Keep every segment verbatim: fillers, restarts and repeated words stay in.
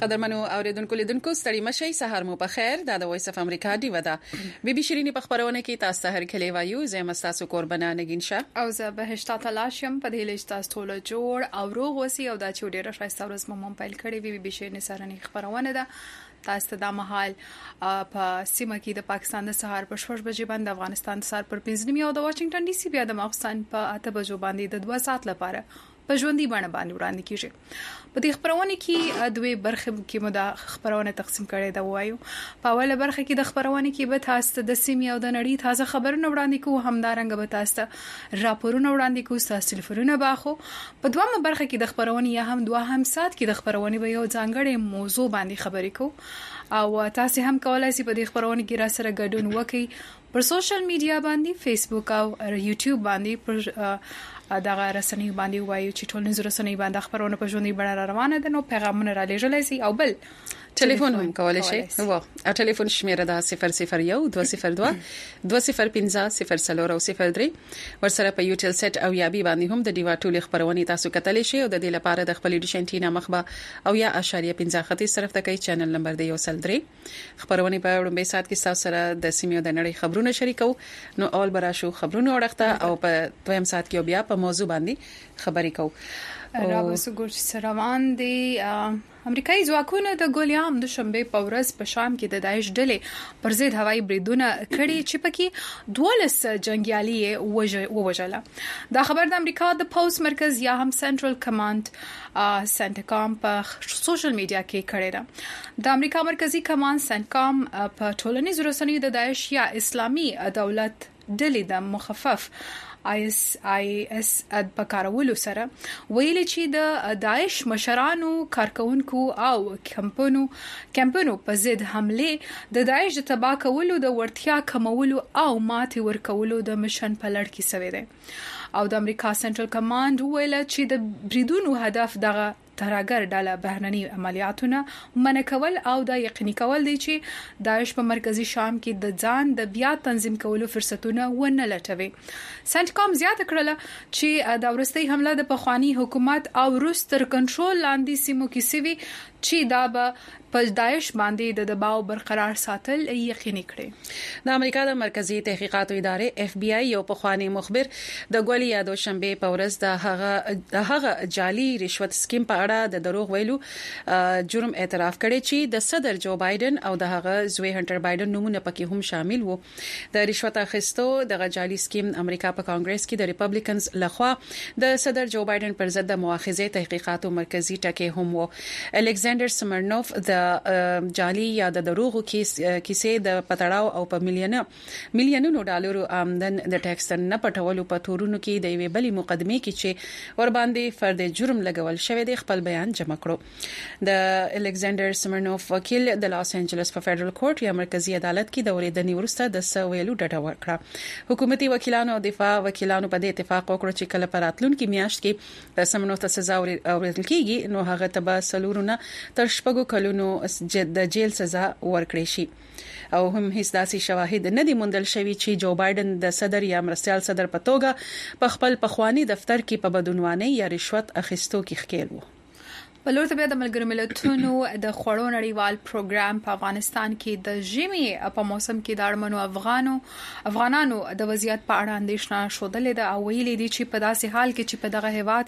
قدرمنو اوریدونکو لیدونکو ستړي مشي سهار مو په خیر دا د وایس اف امریکا دی ودا بي بي شيريني په خبرونه کې تاسو ته هر کلی وایو زم تاسو قربانه نگین شه او زه به هشتا تلاشم په دې لښت تاسو ټول جوړ او روغ وسی او دا چې ډیره ښایسته ورځ مو موبایل کړی بي بي شيريني سره نه خبرونه ده تاسو ته د محل په سیمه کې د پاکستان د سهار په شپږ بجې باندې افغانستان د سهار پر پنځه نیمه او د واشنگټن ډي سي بیا د ماخستان په اته بجو باندې د دوه ساعت لپاره په ژوندۍ باندې باندې وړاندې کیږي په دې خبرونه کې دوی برخه کې مو د خبرونه تقسیم کړي دا وایو په اوله برخه کې د خبرونه کې به تاسو د سیمې او د نړۍ تازه خبرونه وړاندې کوو همدارنګه به تاسو راپورونه وړاندې کوو تاسو ټلیفونونه باخو په دومره برخه کې د خبرونه یا هم دوه هم سات کې د خبرونه به یو ځانګړی موضوع باندې خبرې کوو او تاسو هم کولای شئ په دې خبرونه کې را سره ګډون وکړئ پر سوشل میډیا باندې فیسبوک او یوټیوب باندې پر دغه رسنۍ باندې وایو چې ټول نظر رسنۍ باندې خبرونه په ژوندۍ بڼه روانه ده نو پیغامونه را لېږلای شي او بل ټلیفون هم کولای شي وو ا ټلیفون شمیره ده صفر صفر یو دوه صفر دوه دوه صفر پنځه صفر څلور او صفر درې ورسره په یوټیل سیټ او یا بي باندې هم د دیوا ټولې خبرونه تاسو کتلی شئ او د دې لپاره د خپل ډیشنټینا مخبه او یا اشاریه پنځه خطي طرف ته کوي چینل نمبر دی یو سل درې خبرونه په وړاندې سات کې تاسو سره د سیمې د نړۍ خبرونه شریکو نو اول برا شو خبرونه ورخته او په دویم سات کې بیا په موضوع باندې خبرې کوو رابسو ګورچ سروان دی امریکایي ځواکونه د ګولیام د شنبه په ورځ په شام کې د داعش ډلې پر ضد هوایي بریدونه کړي چې پکې دولس جنگیالي ووژل دا خبر د امریکا د پوز مرکز یا هم سنټرل کمانډ سنټکام په سوشل میډیا کې کړی ده د امریکا مرکزی کمانډ سنټکام په ټولنیزو رسنیو د داعش یا اسلامي دولت ډلې د مخفف آی اس آی اس د پکارولو سره ویلي چې د داعش مشرانو کارکونکو او کمپونو کمپونو په ضد حمله د داعش د تباہ کولو د ورتیا کمولو او ماتې ورکولو د مشن په لړ کې سوي دي او د امریکا سنټرل کمانډ ویل چې د بریدونو هدف دغه ترهګر ډله بهرني عملیاتونه منع کول او دا یقیني کول دي چې داعش په مرکزی شام کې د ځان د بیا تنظیم کولو فرصتونه ونه لټوي سنټکام زیاته کړله چې دا ورستۍ حمله د پخوانی حکومت او روس تر کنټرول لاندې سیمو کې سوي چې دا به په داعش باندې د دباو برقرار ساتل یقیني کړي د امریکا د مرکزی تحقیقاتو ادارې اف بی آی یو پخوانی مخبر د ګولي یادو شنبه په ورځ د هغه د هغه جعلي رشوت سکیم په اړه د دروغ ویلو جرم اعتراف کړي چې د صدر جو بایدن او د هغه زوی هنټر بایدن نومونه پکې هم شامل وو د رشوت اخیستو د جعلي سکیم امریکا په کانګرس کې د ریپبلیکنز لخوا د صدر جو بایدن پر ضد د مؤاخذه تحقیقاتو مرکزی ټکی هم وو الکساندر سمرنوف د جعلي یا د دروغو کیسې د پټړاو او په میلیونه میلیونونو ډالرو آمدن د ټیکس نه پټولو په تورونو کې د یوې بلې مقدمه کې چې ور باندې فرد جرم لګول شوی دی خپل بیان جمع کړو د الکساندر سمرنوف وکیل د لاس انجلس په فدرال کورټ یا مرکزی عدالت کې د اوریدنې وروسته د سویلو ډډه ورکړه حکومتي وکیلانو او دفاع وکیلانو په دې اتفاق وکړ چې کله پراتلون کې میاشت کې د سمرنوف ته سزا ورکړل کیږي نو هغه تبه سلورونه تر شپږو کلونو د جیل سزا ورکړي شي او هم هیڅ داسې شواهد نه دي موندل شوی چې جو بایدن د صدر یا مرستيال صدر په توګه په خپل پخوانی دفتر کې په بدعنواني یا رشوت اخیستو کې ښکېل وو بلور ته بیا د ملګرو ملتونو د خوړو نړیوال پروګرام په افغانستان کې د ژمي په موسم کې د اړمنو افغانو افغانانو د وضعیت په اړه اندېښنه شودلې ده او ویلي دي چې په داسې حال کې چې په دغه هیواد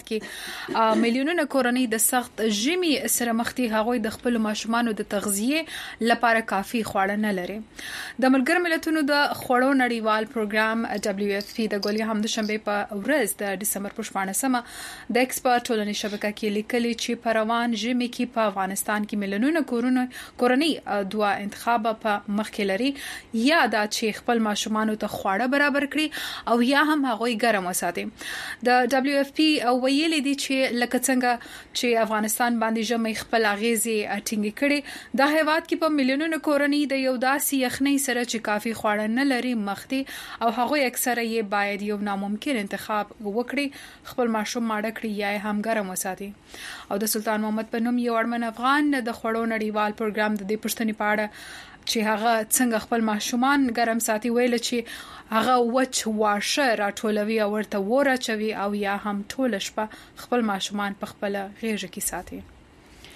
کې میلیونونه کورنۍ د سخت ژمي سره مخ دي هغوی د خپل ماشومانو د تغذیه لپاره کافي خواړه نه لري د ملګرو ملتونو د خوړو نړیوال پروګرام دبليو اف پی د ګولي هم د شنبه په ورځ د دسمبر په شپاړسمه د ایکسپرت ټولنې شبکه کې لیکلي چې پر روان ژمي کې په افغانستان کې میلیونونه کورونه کورنۍ دوه انتخاب په مخ کې لري یا دا چې خپل ماشومانو ته خواړه برابر کړي او یا هم هغوی ګرم وساتي د دبليو اف پی ویلي دي چې لکه څنګه چې افغانستان باندې ژمي خپل اغیزي ټینګ کړي د هیواد کې په میلیونونو کورنۍ د یو داسې یخنۍ سره چې کافي خواړه نه لري مخ دي او هغوی اکثره یې باید یو ناممکن انتخاب وکړي خپل ماشوم ماړه کړي یا هم ګرم وساتي او د سلطان محمد په نوم یو اړمن افغان د خوړو نړیوال پروګرام د دې پښتنې په اړه چې هغه څنګه خپل ماشومان ګرم ساتي ویل چې هغه وچ واشه راټولوي او ورته وره چوي او یا هم ټول شپه خپل ماشومان په خپل غېږ کې ساتي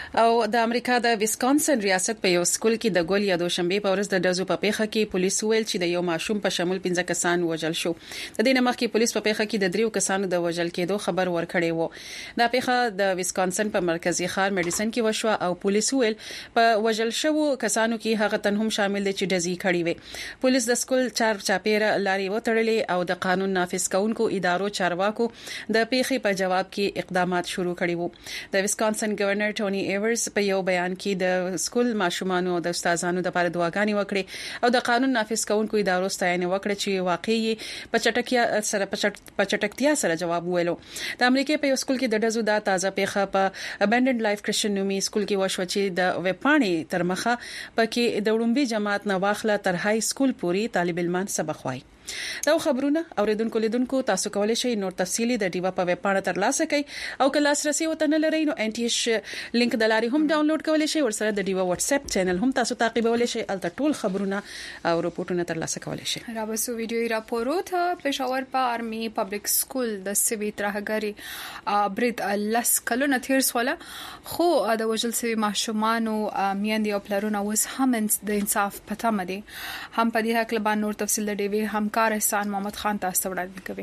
او د امریکا د ویسکانسن ریاست په یو سکول کې د ګول یا دوشنبه په ورځ د دزو په پیښه کې پولیس ویل چې د یو ماشوم په شمول پنځه کسان وژل شو. د دې مخکې پولیس په پیښه کې د دریو کسانو د وژل کېدو خبر ورکړی و. دا پیښه د ویسکانسن په مرکزی ښار میډیسن کې وشو او پولیس ویل په وژل شوو کسانو کې هغه تن هم شامل دي چې دزي کړی وي. پولیس د سکول چار چاپیره لاري وټړلې او د قانون نافذ کوونکو ادارو چارواکو د پیښې په جواب کې اقدامات شروع کړي وو. د ویسکانسن گورنر ټونی ایورز په یو بیان کې د سکول ماشومان او د استادانو لپاره دعاګانې وکړې او د قانون نافذ کوونکو ادارو ستاینه وکړه چې واقعي په چټکتیا سره په چټکتیا سره جواب ویلو. د امریکا په یو سکول کې د دزو د تازه پیښه په ابندنډ لایف کرسچن نومي سکول کې وشو چې د وپاڼې تر مخه پکې د وړومبي جماعت نه واخله تر های سکول پوري طالب علمان سبق وایي. دا خبرونه اوریدونکو لیدونکو تاسو کولای شئ نور تفصيلي د ډیوا په ویب پاڼه تر لاسه کړئ او کله لاسرسي وته نه لرئ نو ان ټي ایچ لینک د لاري هم ډاونلوډ کولای شئ ورسره د ډیوا واتس اپ چینل هم تاسو تعقیبولای شئ الته ټول خبرونه او رپورټونه تر لاسه کولای شئ. راوسو ویډیوي راپورټ پېښور په آرمي پبلک سکول د سوي ترهګری برید لس کلونه تیر سواله خو د وجل سوي ماشومان او میاندې او پلرونه اوس هم د انصاف پته مدي هم په دې حق لبان نور تفصیل د ډیوي هم احسان محمد خان تاسو وړاندې کوي.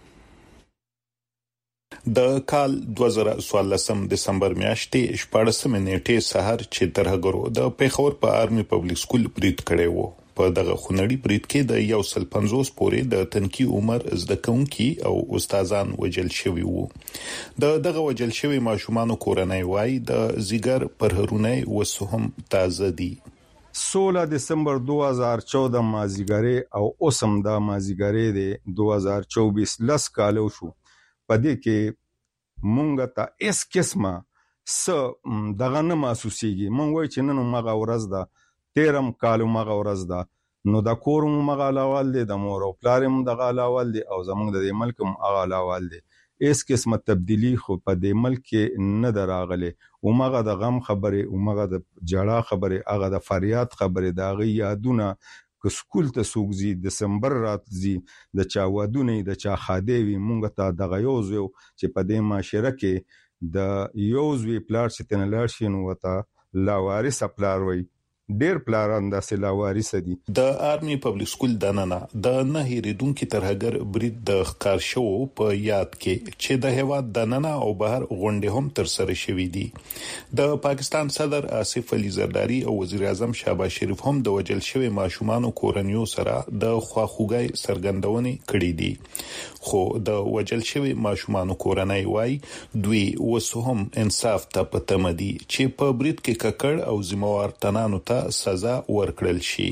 د کال دوه زره څوارلسم دسمبر میاشتې شپږم نیټه سحر چې ترهګرو د پیښور په آرمي پبلک سکول برید کړی وو. په دغه خونړي برید کې د یو سل پنځوس پورې د تنکي عمر زده کوونکي او استادان وژل شوي وو. د دغه وژل شوي ماشومان کورنۍ وای د زیګر پرهرونه وسهم تازه دي. सोलह दिसंबर दो हज़ार चौदह مازیګری او اوسم دا مازیګری دی दो हज़ार चौबीस لس کالو شو. پدې کې مونږ ته اس قسمه س دغه نه محسوسيږي. مونږ وای چې نن مغه ورځ ده تیرم کالو مغه ورځ ده نو د کوروم مغه لاول دی د مور او پلارم دغه لاول دی او زمونږ د ملک هم هغه لاول دی. اس قسمه تبدیلی خو په دې ملک نه دراغله او مغه د غم خبره او مغه د جړه خبره هغه د فریاد خبره دا غي یادونه ک سکول ته سوګزي دسمبر راتزي د چا ودونه د چا خادوي مونږ ته د غيوزو چې په دې معاشره کې د یوزوی پلار چې تنلار شینو وتا لا وارث پلار وي ډیر پلاران د سلاوارث دي. د آرمي پبلک سکول دننه د نه هریدونکو ترهګر برید د ښکار شو په یاد کې چې د هواد دننه او بهر غونډه هم تر سره شوې دي. د پاکستان صدر آصف علي زرداری او وزیر اعظم شهباز شریف هم د وجل شوی ماشومان کورنیو سره د خواخوږي سرګندونې کړې دي. خو د وجل شوی ماشومان کورنۍ وای دوی وسهم انصاف ته پته مدي چې په برید کې ککړ او ذمہوار تنانو ته سزا ورکړل شي.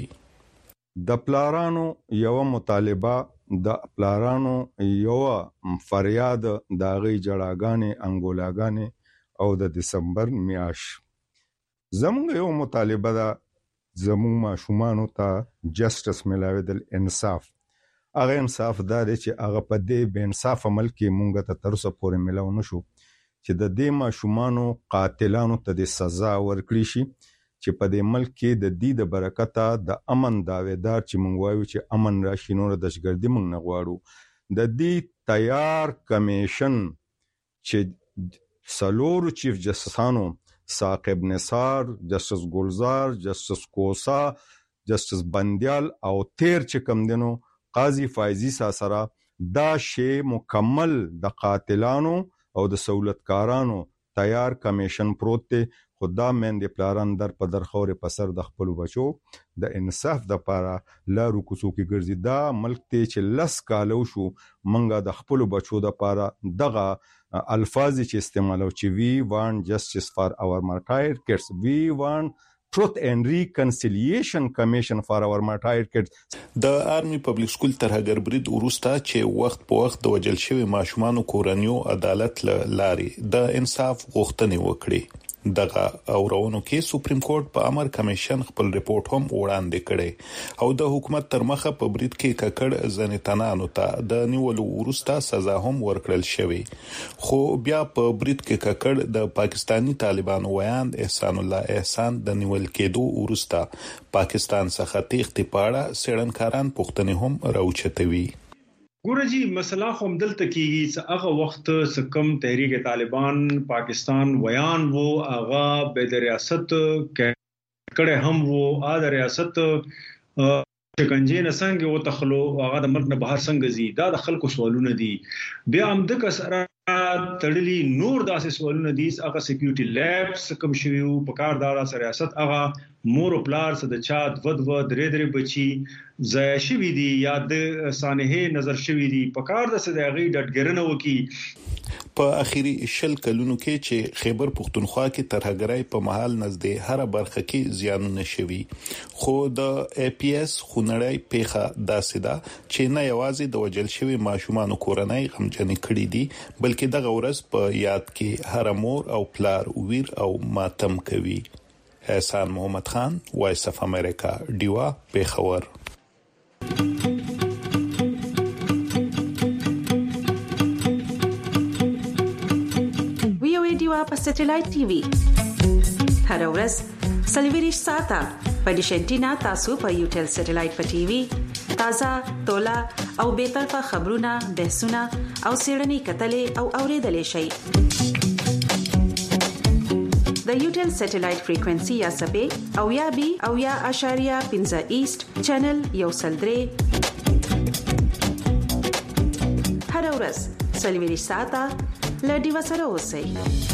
د پلارانو یو مطالبه د پلارانو یو فریاد د غي جړاګانې انګولاګانې او د دسمبر میاش زموږ یو مطالبه ده زموږ ماشومان ته جسټس ملاوي انصاف. هغه انصاف دا دی چې هغه په دې بے انصاف عمل کې مونږ ته تر اوسه پورې ملاو نشو چې د دې ماشومانو قاتلانو ته د سزا ورکړي شي چې په دې ملک کې د دې د برکته د امن داویدار چې مونږ وایو چې امن راشي نور د دهشتګردي مونږ نه غواړو. د دې تیار کمیشن چې سلور چیف جسټسانو ثاقب نثار، جسټس ګلزار، جسټس کوسا، جسټس بندیال او تیر چې کم دنو قاضي فایزی ساسره دا شی مکمل د قاتلانو او د سہولتکارانو تیار کمیشن پروت دی. خدا مند پلاران در په درخور په سر د خپل بچو د انصاف د پاره لارو کوڅو کې ګرځي. دا ملک ته چې لس کالو شو منګه د خپل بچو د پاره دغه الفاظ چې استعمالو چې وی وان جسټس فار اور مارټایر کډز وی وان Truth and Reconciliation Commission for our martyred kids. د آرمي پبلک سکول ترهګر برید ورسته چې وخت په وخت د وجل شوی ماشومان کورنیو عدالت لاري د انصاف غوښتنې وکړي. دغه اورونو کې سپریم کورټ په امر کمیشن خپل ریپورت هم وړاندې کړي او د حکومت تر مخه په برید کې ککړ ځنتانانو ته د نیولو ورسته سزا هم ورکړل شوی. خو بیا په برید کې ککړ د پاکستانی طالبانو ویاند احسان الله احسان د نیول کېدو ورسته پاکستان څخه تېښتې پاړه سړنکاران پوښتنې هم راوچتوي. ګورجی مسله هم دلته کیږي چې هغه وخت سکم تحریک طالبان پاکستان ویان وو هغه به د ریاست کړه هم وو ا د ریاست شکنجه نه څنګه و تخلو هغه د ملک نه بهر څنګه زی دا د خلکو سوالونه دي بیا هم د کسره تړلی نور داسې سوالونه دي هغه سکیورټي لیبس کوم شویو په کار دارا سره ریاست هغه مور او پلار سره د چا د ود ود درې درې بچي ځای شوی دي یا د سانحه نظر شوی دي په کار د سره غي ډټګرنه وکي په اخیری شل کلونو کې چې خیبر پختونخوا کې ترهګرای په محل نزدې هر برخه کې زیانونه شوي خو د ای پی ایس خونړی پیخه داسې ده چې نه یوازې د وجل شوی ماشومان کورنۍ غمجنې کړې دي بلکې د غورس په یاد کې هر مور او پلار ویر او ماتم کوي احسان محمد خان وایس اف امریکا دیوا پیښور په سټلایټ ټي وي هر ورځ سلویریش ساته په ډیشنټینا تاسو په یوټل سټلایټ په ټي وي تازه تولا او به طرفه خبرونه بحثونه او سیړنی کتلې او اوریدلې شي د یوټل سټلایټ فریکوئنسي یا سبې او یا بي او یا اشاریه پنځه ایست چینل یو سلدري هر ورځ سلویریش ساته لډي وسره اوسئ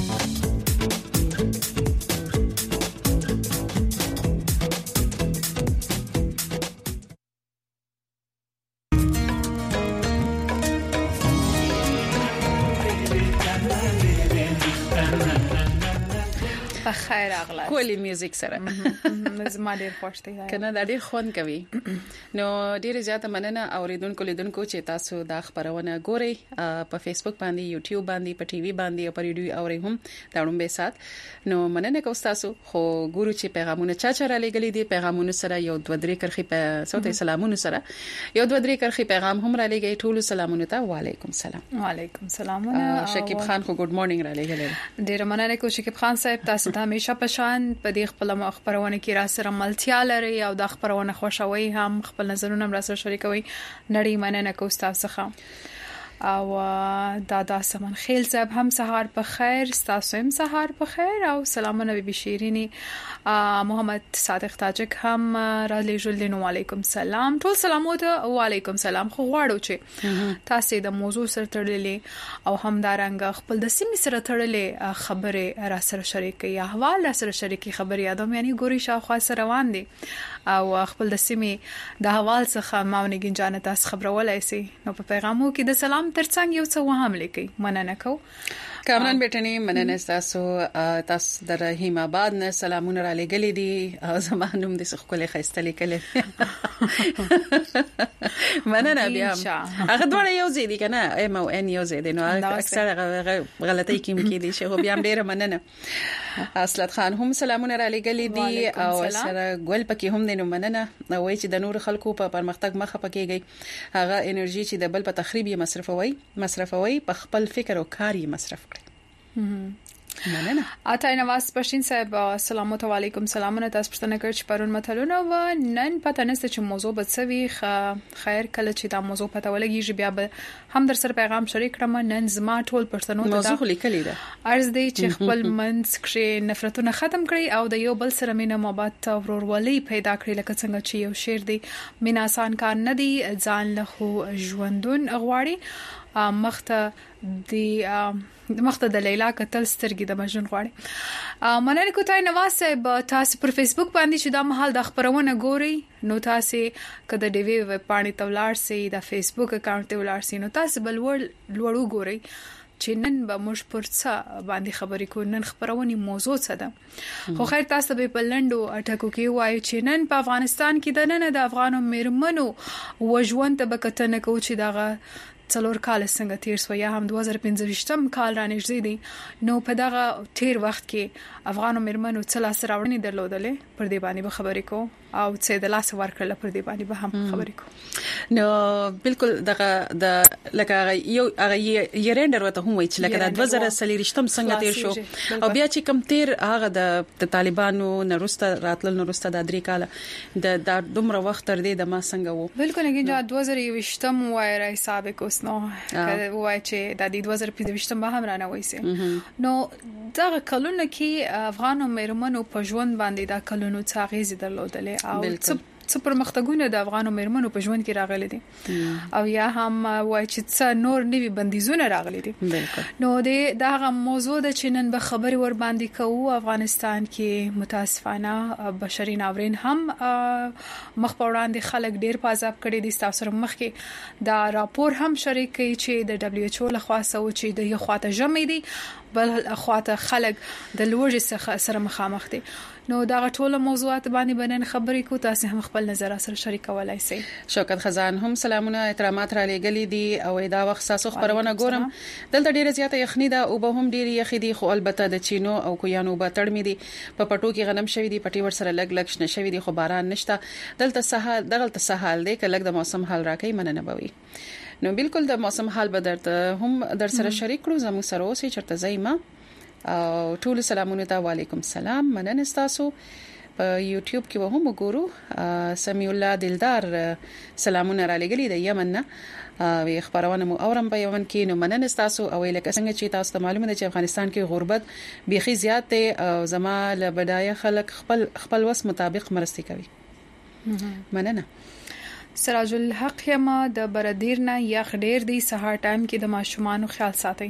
خیر اغلا کولی میوزیک سره زما ډیر خوښ دی کنه دا ډیر خوند کوي نو ډیر زیاته مننه اوریدونکو لیدونکو چې تاسو دا خبرونه ګورئ په فیسبوک باندې یوټیوب باندې په ټي وي باندې او په ریډیو اوري هم دا ډومبه سات نو مننه کوم تاسو خو ګورو چې پیغامونه چا چا را لګلې دي پیغامونه سره یو دوه درې کرخي په صوت سلامونه سره یو دوه درې کرخي پیغام هم را لګي ټول سلامونه ته وعلیکم السلام وعلیکم السلام شکیب خان خو ګډ مارنینګ را لګل ډیر مننه کوم شکیب خان صاحب تاسو ته همیشه پشان په دې خپل خبرونه کې را سره ملتیا لري او د خبرونه خوشوي هم خپل نظرونه را سره شریکوي نړۍ مننه کوم تاسو څخه او دادا سمن خیل صاحب هم سحر په خیر تاسو هم سحر په خیر او سلامونه بي شيريني محمد صادق تاجک هم را لېږل نو علیکم سلام ټول سلامات او علیکم سلام خو غواړو چې تاسو د موضوع سره تړلې او همدارنګ خپل د سیمې سره تړلې خبره را سره شریکي احوال را سره شریکي خبري یادوم یعنی ګوري شاوخوا سره روان دي او خپل د سیمې د حوال څخه ماونګین جانه تاسو خبرولای سي نو په پیغامو کې د سلام ترڅنګ یو څه وهم لیکي مننه کو کامران بیٹنی مننه تاسو تاسو د رحیم آباد نه سلامونه را لګلې دي او زمانوم د سخکلې خسته لیکلې مننه بیا هغه دوړ یو ځای دي کنه ام او ان یو ځای دي نو اکثر غلطۍ کیم کې دي چې بیا ډیره مننه اصلت خان هم سلامونه را لګلې دي او سره ګل پکې هم دینو مننه وای چې د نور خلکو په پرمختګ مخه پکېږي هغه انرژي چې د بل په تخریب یې مصرفوي مصرفوي په خپل فکر او کار یې مصرف کړي مننه اته نواز پښین صاحب السلام علیکم سلامونه تاسو پښتنه کړ چې پرون متلونه و نن پته نشته چې موضوع بڅوي خیر کله چې دا موضوع پته ولګي بیا هم در سره پیغام شریک کړم نن زما ټول پښتنو ته موضوع لیکلی ده ارز دی چې خپل منځ کې نفرتونه ختم کړي او د یو بل سره مینه محبت او ورورولي پیدا کړي لکه څنګه چې یو شعر دی مینا آسان کار نه دی ځان له ژوندون غواړي مخته دی مخته د لیلا قتل سترګې د مجنون غواړي مننه کوتای نواز صاحب تاسو پر فیسبوک باندې چې دا محل د خبرونه ګوري نو تاسو کده دی وی پانی تولار سي د فیسبوک اکاونټ ته ولار سي نو تاسو بل لوړو ګوري چې نن به موږ پر څه باندې خبرې کوو نن خبرونه موضوع څه ده خو خیر تاسو به په لندو اټکو کې وایي چې نن په افغانستان کې د نن د افغانو میرمنو وژوند ته بکتنه کوي چې دغه څلور کال څنګه تیر شو یا هم دوه زره پنځه کال را نږدې دي نو په دغه تیر وخت کې افغانو میرمنو څه لاس راوړنې درلودلې پر دې باندې به خبرې کوو او څه د لاس ورکړل پر دې باندې به هم خبرې کوو. نو بالکل دغه د لکه یو هغه یریندر وته هم وای چې لکه د دوه زره سلیریشتم څنګه تیر شو او بیا چې کم تیر هغه د طالبانو نرسته راتل نرسته د درې کاله د د دومره وخت تر دې د ما څنګه وو بالکل نه دوه زره یوشتم وای راي سابق اوس نو وای چې د دوه زره پنځوشتم به هم رانه وایسي نو دا کلونه کې افغانو مېرمنو په ژوند باندې دا کلونو څه غیزي درلودلې او څه پرمختګونه د افغانو مېرمنو په ژوند کې راغلي دي او یا هم وای چې څه نور نوي بندیزونه راغلي دي. نو د دغه موضوع د چنن به خبري ور باندې کوو. افغانستان کې متاسفانه بشري ناورین هم مخ په وړاندې خلک ډیر پازاب کړي دي. تاسو مخ کې دا راپور هم شریک کړي چې د دبليو ایچ او لخوا سو چې د یو خواته جمع دي بل خواته خلک د لوږې سره مخامخ دي. نو دا ټول موضوعات باندې بنن خبرې کو تاسو هم خپل نظر سره شریکولای شئ. شوکت خزان هم سلامونه احترامات را لګلې دي او دا وخت تاسو خبرونه ګورم دلته ډیره زیاته یخنی ده او به هم ډیره یخی دي خو البته د چینو او کویانو به تړمې دي په پټو کې غنم شوی دي پټي ور سره لګ لګ شنه شوی دي خو باران نشته دلته سهال دغلت سهال دی که لګ د موسم حال راکې مننه بوي. نو بالکل د موسم حال به درته هم در سره شریک کړو زمو سره اوسې چرته زایما او ټول سلامونه ته وعلیکم السلام مننه تاسو په یوټیوب کې به هم وګورو. سمیع الله دلدار سلامونه را لګلې د یمن نه وی خبرونه مو اورم په یمن کې نو مننه تاسو او لکه څنګه چې تاسو ته معلومه ده چې افغانستان کې غربت بيخي زیات دی او زما له بدايه خلک خپل خپل وس مطابق مرستي کوي. مننه. سراج الحق یما د بردیر نه یخ ډیر دی سهار ټایم کې د ماشومان خیال ساتي.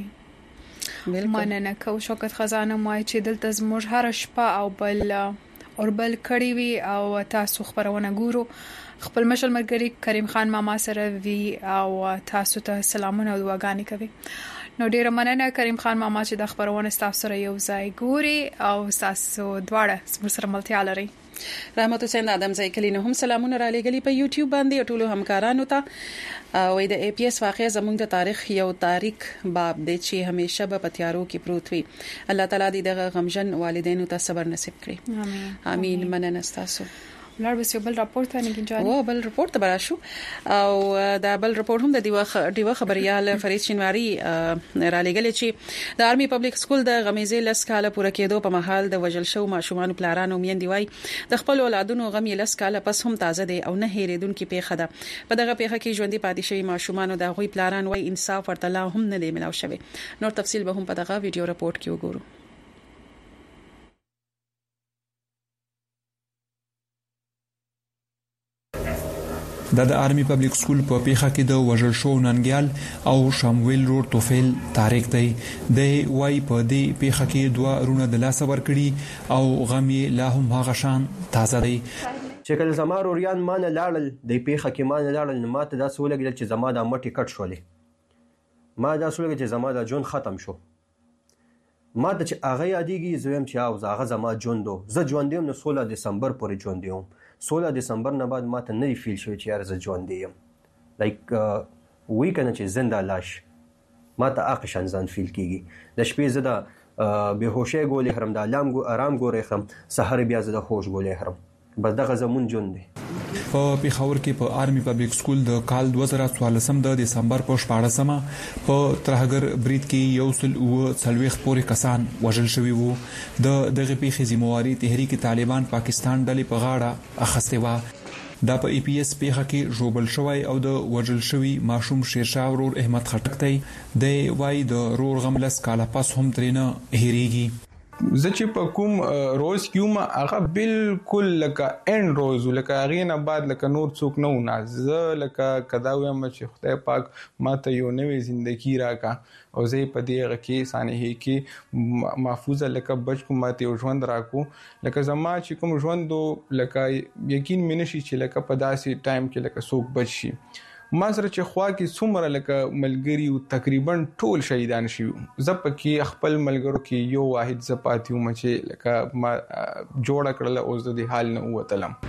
مننه کو شوکت خزانه مای چې دلته زموږ هر شپه او بل اوربل کړي وي او تاسو خبرونه ګورو. خپل مشل مرګري کریم خان ماما سره وی او تاسو ته سلامونه او دعاګانې کوي. نو ډیره مننه کریم خان ماما چې د خبرونه تاسو سره یو ځای ګوري او تاسو دواړه سره ملتیا لري. رحمت حسین ادم زیکلی نو هم سلامونه را لګلی په یوټیوب باندې ټولو همکارانو ته او د ای پی ایس واقعي زموږ د تاریخ یو تاریخ باب دی چې همیشه به پتیارو کې پروت وي. الله تعالی دې دغه غمجن والدینو ته صبر نصیب کړي. امين امين مننه تاسو. لار بس یو بل راپورټ ته نه کیږي او بل راپورټ ته براشو او دا بل راپورټ هم د دیوه دیوه خبريال فرید شینواری را لګل چې د آرمي پبلک سکول د غمیزې لس کاله پوره کېدو په محل د وجل شو ماشومان پلارانو میندې وای د خپل اولادونو غم یې لس کاله پس هم تازه دي او نه هېریدونکو پیښه ده. په دغه پیښه کې ژوندۍ پاتې شوی ماشومان د غوي پلاران وای انصاف ورته لا هم نه دی ملاو شوی. نور تفصیل به هم په دغه ویډیو راپورټ کې وګورو. د د آرمي پبلک سکول په پیښه کې د وژل شو ننګیال او شامویل رور توفیل تاریخ دی د وای په دې پیښه کې دوه رونه د لاس ور کړی او غمي لا هم هغه شان تازه دی. چې کله زما روریان مان لاړل د پیښه کې مان لاړل نو ماته دا سولګل چې زما د مټي کټ شولې ما دا سولګل چې زما د جون ختم شو ما د چې هغه یادېږي زویم چې او زغه زما ژوندو زه ژوندیم نو سولہ دسمبر پورې ژوندیم سولہ دسمبر نه بعد ما ته نه فیل شوی چې یار زه ژوندیم لایک وی کنه چې زنده لاش ما ته اخ شان ځان فیل کیږي د شپې زه د بهوشه ګولې هرم د علام ګو آرام ګورې خم سحر بیا زه د هوش ګولې هرم بس دغه زمون جون دی. په پیښور کې په آرمي پبلک سکول د کال دوه زره څوارلسم د دسمبر په شپاړسمه په ترهګر برید کې یو سل او څلويخ پورې کسان وژل شوي وو. د دغه پیښې ذمہواری تحریک طالبان پاکستان ډلې په غاړه اخیستې و. دا په ای پی ایس پیښه کې جوړبل شوی او د وژل شوی ماشوم شیرشاه ورور احمد خټک دی د وای د رور غملس کاله پس هم ترنه هریږي. زه چې په کوم روز کیوم هغه بالکل لکه ان روز لکه هغه نه بعد لکه نور څوک نه ونه زه لکه کدا وایم چې خدای پاک ماته یو نوې ژوندۍ راکا او زه په دې هغه کې سانحه کې محفوظه لکه بچ کوم ماته یو ژوند راکو لکه زما چې کوم ژوند لکه یقین مې نشي چې لکه په داسې ټایم کې لکه څوک بچ شي. ما سره چې خوا کې څومره لکه ملګری او تقریبا ټول شهیدان شوي زه پکې خپل ملګرو کې یو واحد زپاتیو مچې لکه ما جوړ کړل او زه د حال نه وتلم.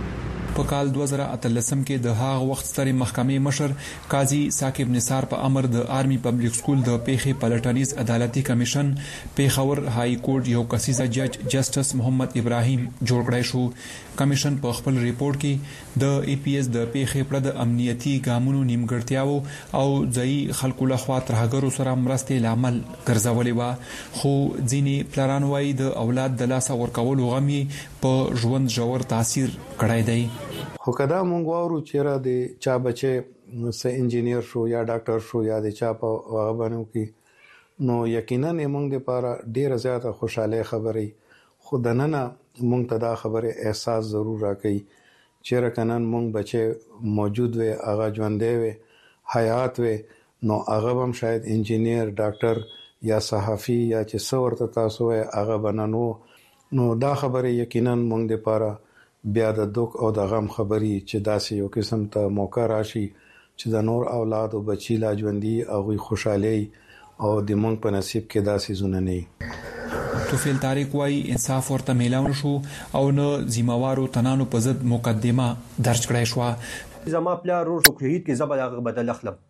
په کال دوه زره اتلسم کې د هغه وخت ستري محکمې مشر قاضي ثاقب نثار په امر د آرمي پبلک سکول د پیښې پلټنیز عدالتي کمیشن پیښور های کورټ یو کسیزه جج جسټس محمد ابراهیم جوړ کړی شو. کمیشن په خپل ریپورت کې د ای پی ایس د پیښې پر د امنیتي ګامونو نیمګړتیاو او ځای خلکو لخوا ترهګرو سره مرستې لامل ګرځولې و، خو ځینې پلانان وايي د اولاد د لاس ورکولو غم په ژوند ژور تاثیر کړی دی. خو کدا مونږ وورو چې را دي چا بچي سه انجینیر شو یا ډاکټر شو یا د چا په هغه باندې کې نو یقینا موږ د لپاره ډیره زیاته خوشاله خبرې، خو د نن موږ ته دا خبره احساس ضرور راکړي چې رکنن موږ بچي موجود وي، هغه ژوندې وي، حیات وي، نو هغه هم شاید انجینیر ډاکټر یا صحافي یا چې څورته تاسو هغه بنانو. نو دا خبره یقینا موږ د لپاره بیا د دوک او د غم خبري چې داسې یو قسم ته موقع راشي چې د نور اولاد او بچی لا ژوندۍ او خوشحالي او د موږ په نصیب کې داسې زونه نه. توفیل طارق وايي انصاف ورته میلاو شو او نه ذمہوارو تنانو په ضد مقدمه درج کړای شو. زما پلار روز شهید کې زبر هغه بدل اخلم،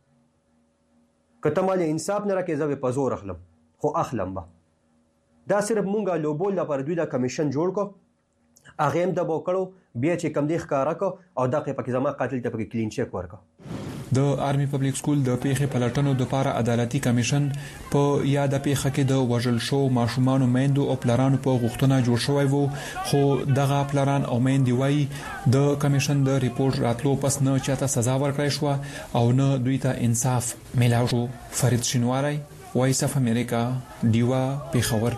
کته مال انصاف نه راکې زوی په زور اخلم، خو اخلم به دا صرف مونږه لوبول لپاره دوی دا کمیشن جوړ کو، هغه هم د بوکړو بیا چې کم دی ښکارا کو او دغه پکې زما قاتل ته پکې کلین چیک ورکا. د آرمي پبلک سکول د پیښې پلټنو د لپاره عدالتي کمیشن په یاد پیښه کې د وژل شو ماشومان میندو او پلارانو په غوښتنه جوړ شوی وو، خو دغه پلاران او میندې وایي د کمیشن د ریپورت راتلو پس نه چاته سزا ورکړای شو او نه دوی ته انصاف میلاو شو. فرید شینواری، وایس اف امریکا، دیوا، پیښور.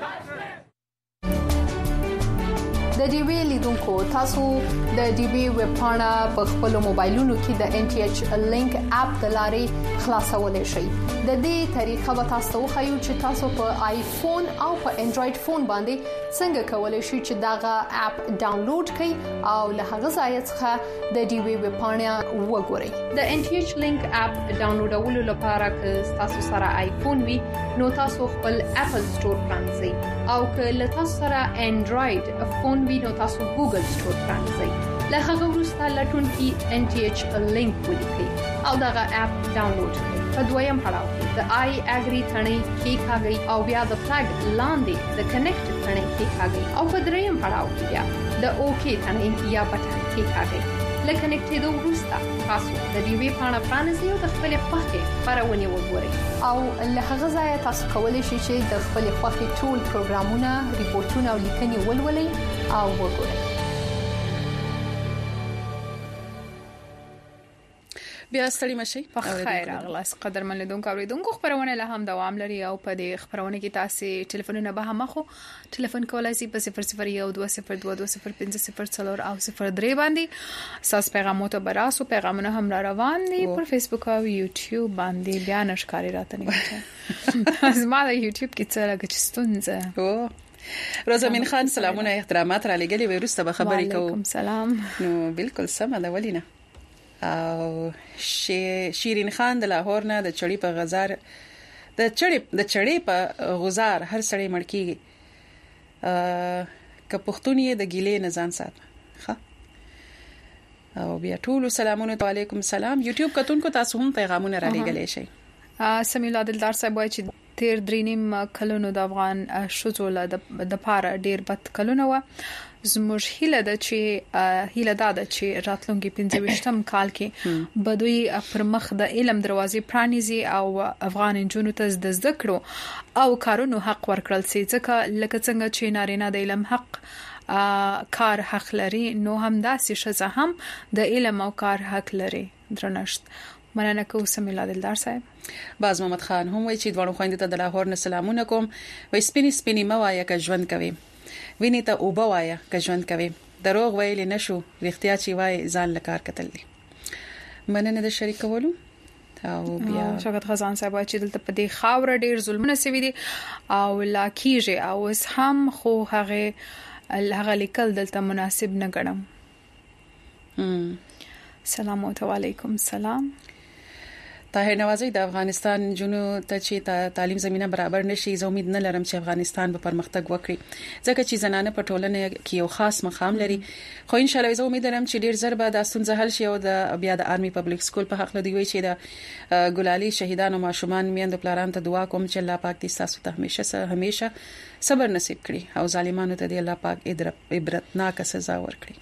د ډي وی لیدونکو تاسو د ډي وی ویب پاڼه په خپل موبایلونو کې د ان ټي ایچ لینک اپ د لارې خلاصولای شئ. د دې طریقه به تاسو خو چې تاسو په آیفون او په انډراید فون باندې څنګه کولای شئ چې داغه اپ ډاونلوډ کړئ او له هغه ځای څخه د ډي وی ویب پاڼه وګورئ. د ان ټي ایچ لینک اپ ډاونلوډولو لپاره که تاسو سره آیفون وي نو تاسو خپل اپل سٹور پرانځئ او که له تاسو سره انډراید فون وي نو تاسو ګوګل سٹور پرانځئ. له هغه وروسته لټون کې ان ټي ایچ لینک ولیکئ او دغه اپ ډاونلوډ کړئ. په دویم پړاو کې د آی اګری ثنې کې کاږئ او بیا د فلګ لاندې د کنیکټ ثنې کې کاږئ او په دریم پړاو کې بیا د اوکی ثنې یا بټن کې کاږئ. لکه کنیکټېدو وروسته تاسو د ډي وی پاڼه پرانیزئ او د خپل خوښې خبرونه وګورئ او له هغه ځای تاسو کولی شئ چې د خپل خوښې ټول پروګرامونه، ریپورتونه او لیکنې ولولئ او وګورئ. بیا ستړي مشي په خیر اغلاس قدر من لیدونکو اوریدونکو خبرونه له هم دوام لري او په دې خبرونه کې تاسو ټلیفونونه به هم خو ټلیفون کولای شئ په صفر صفر یو دوه صفر دوه دوه صفر پنځه صفر څلور او صفر درې باندې ساس پیغامونه براسو پیغامونه هم را روان دي پر فیسبوک او یوټیوب باندې بیا نشکاری راته نه از ما د یوټیوب کې څه لګی ستونزه او روزمین خان سلامونه احترامات را لګلې ورسته به خبرې کوم. وعلیکم سلام. نو بالکل سم ده ولینه او شیرین خان د لاهور نه د چړې په غزار د چړې د چړې په غزار هر سړی مړ کیږي ا ک پښتونې د ګیلې نه ځان سات ښه او بیا ټول سلامونه علیکم سلام. یوټیوب کتونکو تاسو هم پیغامونه را لګلې شئ. سمیل عادلدار صاحب وایي چې تیر درینیم کلونو د افغان شوزو د پاره ډیر بد کلونه و. زموږ هیله ده چې هیله ده چې راتلونکي پنځه ویشتم کال کې بدوی پر مخ د علم دروازې پرانیزي او افغان جنونو ته د زده کړو او کارونو حق ورکړل سي ځکه لکه څنګه چې نارینه د علم حق کار حق لري نو هم داسې شزه هم د علم او کار حق لري. درنښت مننه کوم سمیل عادلدار صاحب. باز محمد خان هم وایي چې دوه خويندې ته د لاهور نه سلامونه کوم. وای سپینی سپینی موایا که ژوند کوي ویني ته او بوایا که ژوند کوي دروغ ویل نشو رښتیا چې وای ځان لکار کتل دي. مننه د شریکولو او بیا شوکت خزان صاحب چې دلته په دې خاور ډیر ظلمونه سوي دي او لا کیږي او اس هم خو هغه هغه لیکل دلته مناسب نه ګڼم. سلام علیکم. سلام طاهر نوازی د افغانستان جنو ته چې تعلیم زمينه برابر نشي زه امید نه لرم چې افغانستان به پرمختګ وکړي ځکه چې زنانه په ټولنه کې یو خاص مقام لري خو ان شاء الله زه امید لرم چې ډیر زر به د ستونزه حل شي او د بیا د آرمي پبلک سکول په حق لدی وي چې د ګلالي شهیدانو ماشومان میند پلاران ته دعا کوم چې الله پاک دې تاسو ته همیشه همیشه صبر نصیب کړي او ظالمانو ته دې الله پاک عبرتناک سزا ورکړي.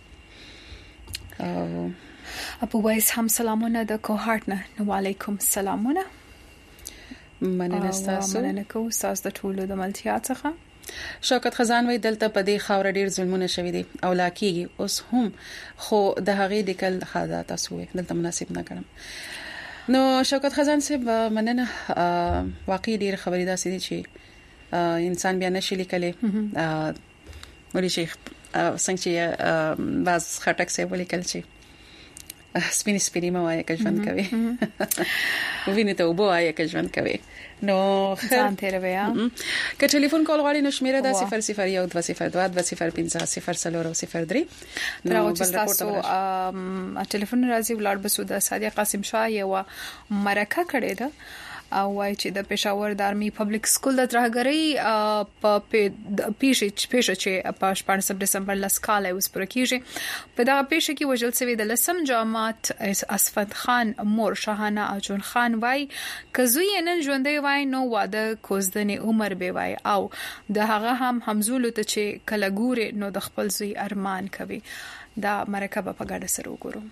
او ابو ویس هم سلامونه د کوهارت نه نو علیکم سلامونه مننه تاسو مننه کو تاسو د ټولو د ملتیا څخه. شوکت خزان وی دلته په دې خاور ډیر ظلمونه شوي دي او لاکیږي اوس هم خو د هغې د کل خادا تاسو دلته مناسب نه کړم. نو شوکت خزان صاحب مننه واقعي ډیر خبرې داسې دي چې انسان بیا نشي لیکلی مولوی شیخ څنګه چې باز خټک صاحب ولیکل چې سپینې سپینې ما وایي که ژوند کوي وینې ته اوبه وایي که ژوند کوي. نو ځان تیروي که ټلیفون کول غواړي نو شمیره د صفر صفر یو دوه صفر دوه دوه صفر پنځه صفر څلور صفر درې نو بل تاسو ټلیفون راځي ولړ بسو د صادق قاسم شاه یو مرکه کړې ده او وايي چې د پېښور د آرمي پبلک سکول د ترهګرۍ په پیښه پیښه چې په شپږم دسمبر لاس کال اوس پر کېږي په دا پیښه کې وژل شوی د لسم جماعت اسفند خان مور شاهانه اجون خان وايي کزوی نن ژوندې وای نو واده کوزدنې عمر به وای او د هغه هم همزولو ته چې کله ګوري نو د خپل زوی ارمان کوي. دا مرکه په ګډه سره وګورو.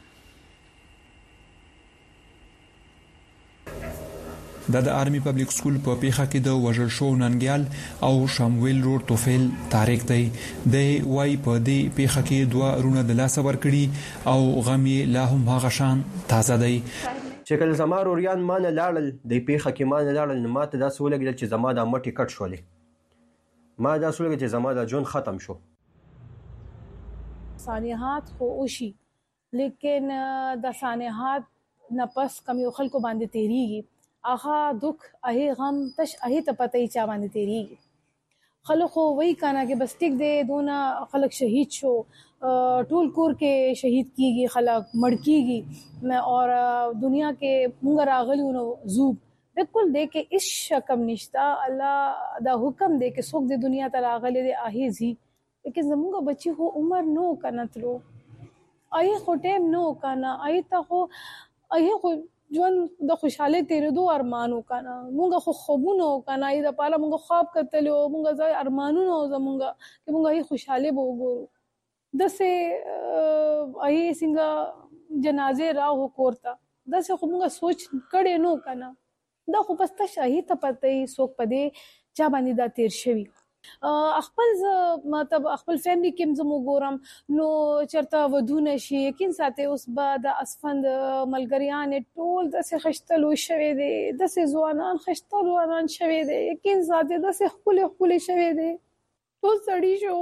د آرمي پبلک سکول په پیښه کې د وژل شو ننګیال او شامویل رور توفیل تاریخ دی د وای په دې پیښه کې دوه رونه د لاس ور کړی او غمی لا هم هغه شان تازه دی. چې کله زما روریان مان لاړل د پیښه کې مان لاړل نو ماته دا سولګل چې زما د مټي کټ شولې ما دا سولګل چې زما د جون ختم شو. سانحات خو اوشي لیکن د سانحات نفس کم یو خلکو باندې تیریږي اخا دک اهي غم تش اهي ته پته ای چا باندې تیریږي خلک خو وای کنه کې بس ټیک دې دونه خلک شهید شو ټول کور کې شهید کیږي خلک مړ کیږي اور دنیا کې مونږ راغلی نو زوب بالکل دې کې اس شکم نشتا الله دا حکم دې کې څوک دې دنیا ته راغلی دې اهي زی لیکن زموږ بچي هو عمر نو کنه تلو اهي خو ټیم نو کنه اهي ته خو اهي خو ژوند د خوشاله تیرېدو ارمانو کنه مونږ خو خوبونه کنه ای د پاله مونږ خواب کتلو مونږ ځای ارمانونو زمونږ چې مونږ هی خوشاله به وګورو دسه ای څنګه جنازه راو کوړتا دسه خو مونږ سوچ کړي نو کنه دا خو پسته شاهي ته پته سوک پدې چا باندې دا تیر شوی خپل مطلب خپل فیملی کې زمو ګورم نو چرته ودونه شي یقین ساته اوس بعد اسفند ملګریان ټول د څه خشتلو شوي دي د څه ځوانان خشتلو روان شوي دي یقین ساته د څه خپل خپل شوي دي ټول سړی شو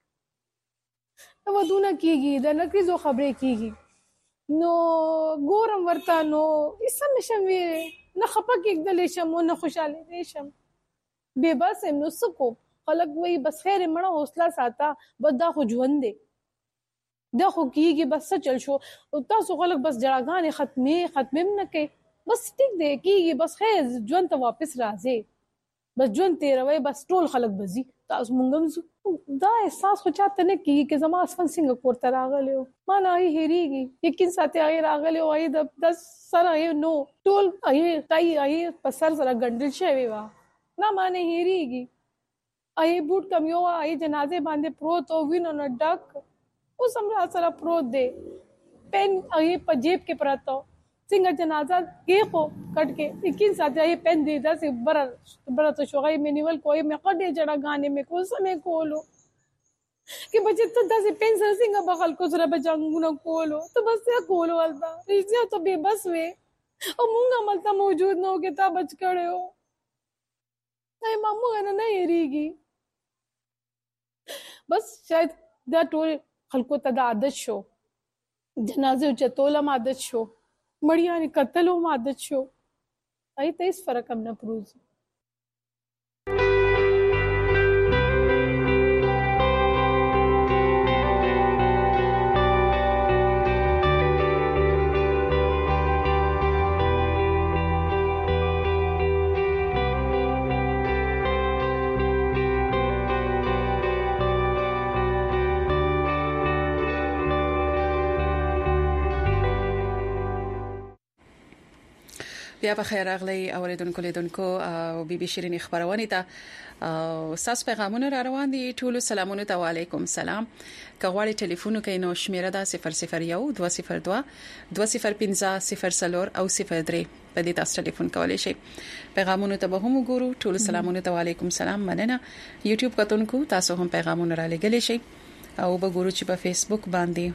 ودونه کیږي د نکریزو خبرې کیږي نو ګورم ورته نو اسم نشم وی نه خپه کېدل شم نه خوشاله شم به بس نو سکو خلک وای بس خیر مړه حوصله ساته بس دا خو ژوند دی دا خو کیږي بس چل شو او تاسو خلک بس جړاګانې ختمه ختمم نه کوي بس ټیک دی کیږي بس خیر ژوند ته واپس راځي بس ژوند تیروي بس ټول خلک بزي تاسو مونږم دا احساس خو چاته نه کیږي چې زما اسفن څنګه کوړه راغلی ما نه هېریږي یقین ساتي هغه راغلی وای د دس سره نو ټول هغه تای هغه په سر سره ګندل شوی و نه مانه هېریږي ای بوت کم یو ای جنازه باندې پروت او وینو نه ډک اوس هم را سره پروت دی پین ای په جیب کې پراته څنګه جنازه کې خو کټ کې یقین ساتي ای پین دی دا سي بر بر ته شوغای مینیول کوی مې قډې جړه غانې مې کو سمې کولو کې بچ ته داسې پین سره څنګه بغل کو سره بجنګونه کولو ته بس یا کولو ولدا ریځه ته به بس وې او مونږه ملته موجود نو کې تا بچ کړو ای مامو نه نه یریږي بس شاید دا ټول خلکو ته د عادت شو جنازه چتول هم عادت شو مړیانې قتل هم عادت شو ای ته هیڅ فرق هم نه پروزي بیا په خیر راغلی اوریدونکو لیدونکو او بي بي شيرين خبرونه ته او ساس پیغامونه را روان دي ټول سلامونه ته وعليكم سلام کغواړي ټلیفون کوي نو شمیره دا صفر صفر یو دوه صفر دوه دوه صفر پنځه صفر صفر او صفر درې په دې تاسو ټلیفون کولای شئ پیغامونه ته به هم وګورو ټول سلامونه ته وعليكم سلام مننه یوټیوب کتونکو تاسو هم پیغامونه را لګلی شئ او وګورو چې په فیسبوک باندې